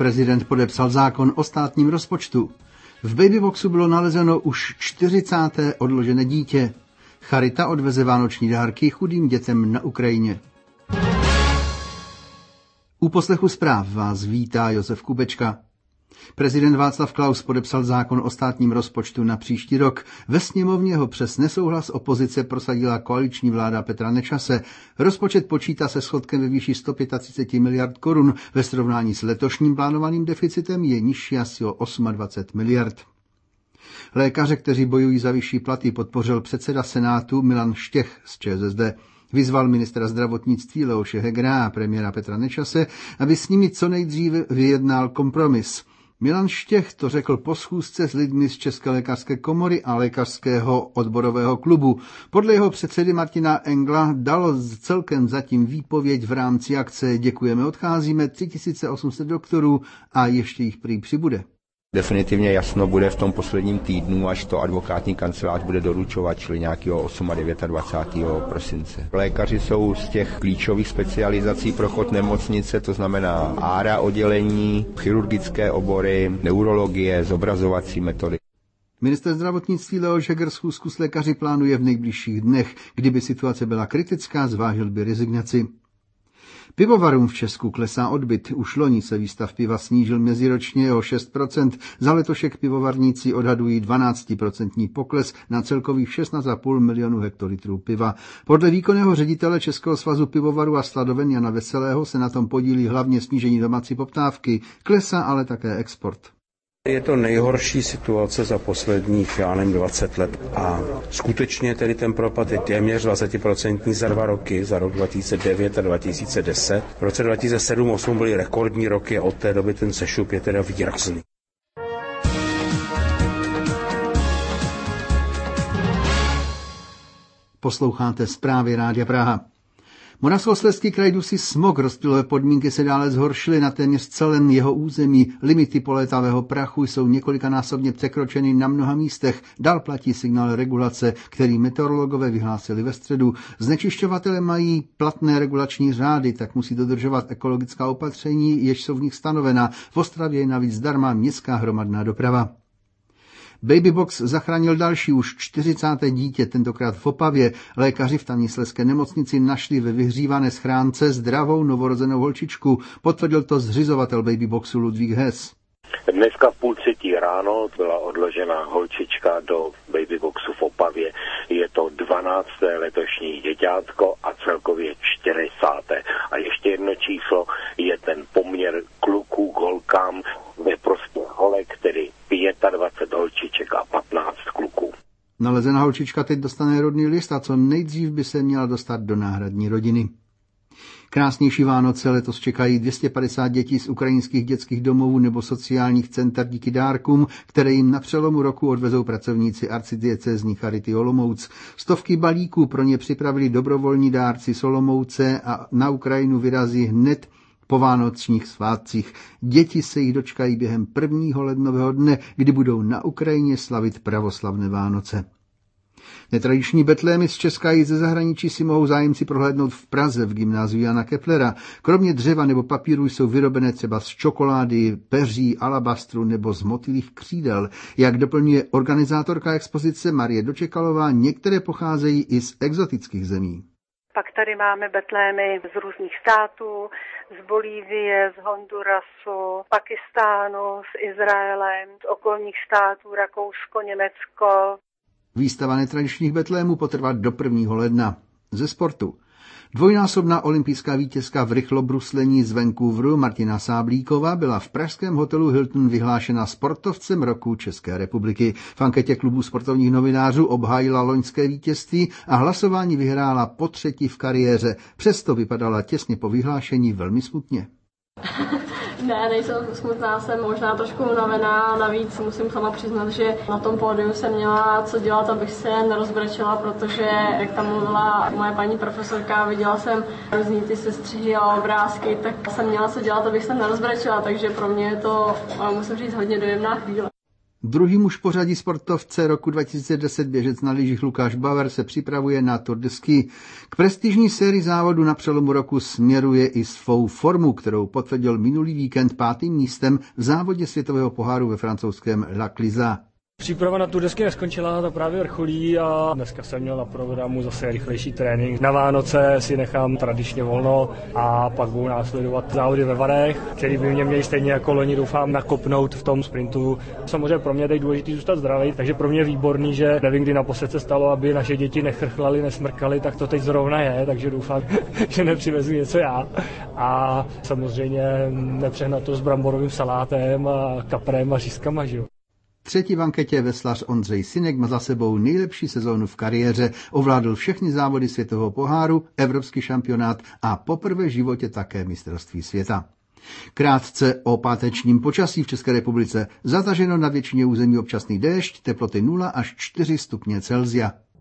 Prezident podepsal zákon o státním rozpočtu. V babyboxu bylo nalezeno už 40. odložené dítě. Charita odveze vánoční dárky chudým dětem na Ukrajině. U poslechu zpráv vás vítá Josef Kubečka. Prezident Václav Klaus podepsal zákon o státním rozpočtu na příští rok. Ve sněmovně ho přes nesouhlas opozice prosadila koaliční vláda Petra Nečase. Rozpočet počítá se schodkem ve výši 135 miliard korun. Ve srovnání s letošním plánovaným deficitem je nižší asi o 28 miliard. Lékaře, kteří bojují za vyšší platy, podpořil předseda Senátu Milan Štěch z ČSSD. Vyzval ministra zdravotnictví Leoše Hegera a premiéra Petra Nečase, aby s nimi co nejdříve vyjednal kompromis. Milan Štěch to řekl po schůzce s lidmi z České lékařské komory a lékařského odborového klubu. Podle jeho předsedy Martina Engla dalo celkem zatím výpověď v rámci akce Děkujeme, odcházíme 3800 doktorů a ještě jich prý přibude. Definitivně jasno bude v tom posledním týdnu, až to advokátní kancelář bude doručovat, čili nějakého 8. a 29. prosince. Lékaři jsou z těch klíčových specializací pro chod nemocnice, to znamená ára oddělení, chirurgické obory, neurologie, zobrazovací metody. Ministr zdravotnictví Leoš Heger schůzku s lékaři plánuje v nejbližších dnech. Kdyby situace byla kritická, zvážil by rezignaci. Pivovarům v Česku klesá odbyt. Už loni se výstav piva snížil meziročně o 6%. Za letošek pivovarníci odhadují 12% pokles na celkových 16,5 milionu hektolitrů piva. Podle výkonného ředitele Českého svazu pivovarů a sladoven Jana Veselého se na tom podílí hlavně snížení domácí poptávky. Klesá ale také export. Je to nejhorší situace za posledních, 20 let a skutečně tedy ten propad je téměř 20% za 2 roky, za rok 2009 a 2010. V roce 2007-2008 byly rekordní roky a od té doby ten sešup je teda výrazný. Posloucháte zprávy Rádia Praha. Moravskoslezský kraj dusí smog, rozptylové podmínky se dále zhoršily na téměř celém jeho území. Limity polétavého prachu jsou několikanásobně překročeny na mnoha místech. Dál platí signál regulace, který meteorologové vyhlásili ve středu. Znečišťovatele mají platné regulační řády, tak musí dodržovat ekologická opatření, jež jsou v nich stanovena. V Ostravě je navíc zdarma městská hromadná doprava. Babybox zachránil další už 40. dítě, tentokrát v Opavě. Lékaři v tamní slezské nemocnici našli ve vyhřívané schránce zdravou novorozenou holčičku. Potvrdil to zřizovatel Babyboxu Ludvík Hess. Dneska v 2:30 ráno byla odložena holčička do Babyboxu v Opavě. Je to 12. letošní děťátko a celkově 40. A ještě jedno číslo je ten poměr kluků k holkám ve prospěch holek, tedy 25 holčiček a 15 kluků. Nalezená holčička teď dostane rodný list a co nejdřív by se měla dostat do náhradní rodiny. Krásnější Vánoce letos čekají 250 dětí z ukrajinských dětských domovů nebo sociálních center díky dárkům, které jim na přelomu roku odvezou pracovníci arcidiecézní Charity Olomouc. Stovky balíků pro ně připravili dobrovolní dárci z Olomouce a na Ukrajinu vyrazí hned po vánočních svátcích. Děti se jich dočkají během 1. lednového dne, kdy budou na Ukrajině slavit pravoslavné Vánoce. Netradiční betlémy z Česka i ze zahraničí si mohou zájemci prohlédnout v Praze v gymnáziu Jana Keplera. Kromě dřeva nebo papíru jsou vyrobené třeba z čokolády, peří, alabastru nebo z motýlích křídel. Jak doplňuje organizátorka expozice Marie Dočekalová, některé pocházejí i z exotických zemí. Pak tady máme betlémy z různých států, z Bolívie, z Hondurasu, Pakistánu, z Izraele, z okolních států, Rakousko, Německo. Výstava netradičních betlémů potrvá do 1. ledna. Ze sportu. Dvojnásobná olympijská vítězka v rychlobruslení z Vancouveru Martina Sáblíková byla v pražském hotelu Hilton vyhlášena sportovcem roku České republiky. V anketě klubu sportovních novinářů obhájila loňské vítězství a hlasování vyhrála po 3. v kariéře. Přesto vypadala těsně po vyhlášení velmi smutně. Ne, nejsem smutná, jsem možná trošku unavená, navíc musím sama přiznat, že na tom pódiu jsem měla co dělat, abych se nerozbrečela, protože, jak tam mluvila moje paní profesorka, viděla jsem různý ty sestřihy a obrázky, tak jsem měla co dělat, abych se nerozbrečela, takže pro mě je to, musím říct, hodně dojemná chvíle. Druhý muž pořadí sportovce roku 2010 běžec na lyžích Lukáš Bauer se připravuje na Tour de Ski. K prestižní sérii závodu na přelomu roku směruje i svou formu, kterou potvrdil minulý víkend 5. místem v závodě světového poháru ve francouzském La Clisá. Příprava na Tour de Ski neskončila, ta právě vrcholí a dneska jsem měl na programu zase rychlejší trénink. Na Vánoce si nechám tradičně volno a pak budu následovat závody ve Varech, který by mě měli stejně jako loni doufám nakopnout v tom sprintu. Samozřejmě pro mě je důležité zůstat zdravý, takže pro mě je výborný, že nevím, kdy naposled se stalo, aby naše děti nechrchlaly, nesmrkaly, tak to teď zrovna je, takže doufám, že nepřivezu něco já. A samozřejmě nepřehnat to s bramborovým salátem a kaprem a řízkama, že jo. Třetí v anketě veslař Ondřej Synek má za sebou nejlepší sezónu v kariéře, ovládl všechny závody světového poháru, evropský šampionát a poprvé v životě také mistrovství světa. Krátce o pátečním počasí v České republice. Zataženo na většině území občasný déšť, teploty 0 až 4 stupně Celsia.